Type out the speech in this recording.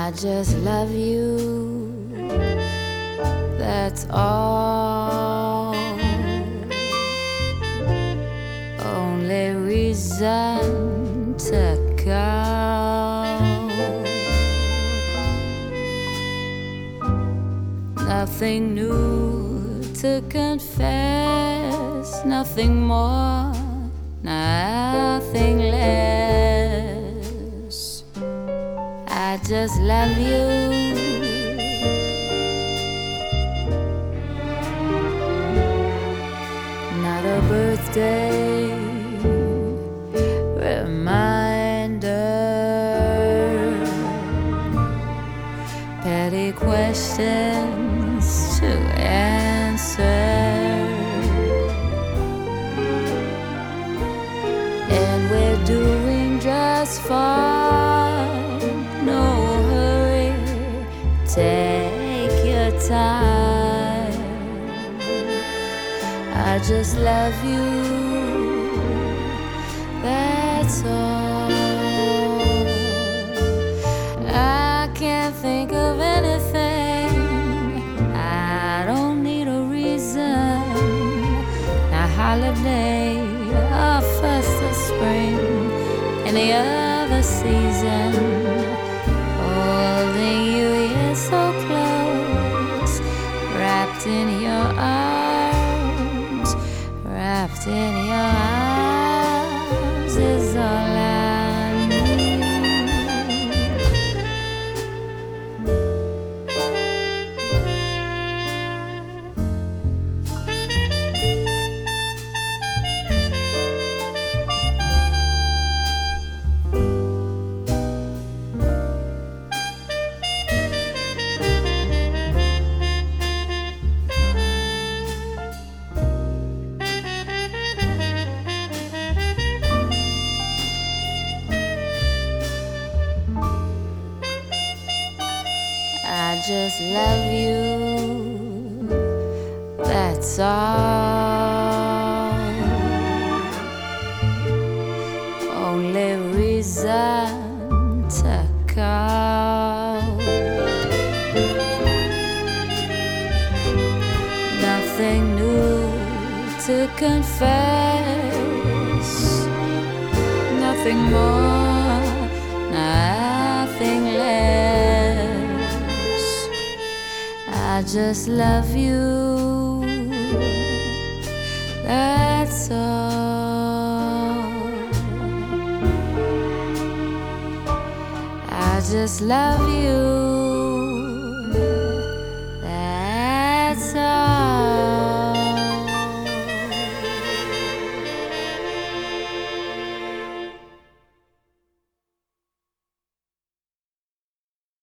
I just love you, that's all. Only reason to call. Nothing new to confess, nothing more, nothing less. I just love you. Not a birthday reminder, petty questions to answer, and we're doing just fine. No hurry, take your time. I just love you, that's all. I can't think of anything, I don't need a reason. A holiday, a first of spring, any other season. Holding you here so close, wrapped in your arms, wrapped in your arms is all I need. I just love you, that's all. Only reason to call. Nothing new to confess, nothing more, nothing less. I just love you, that's all. I just love you.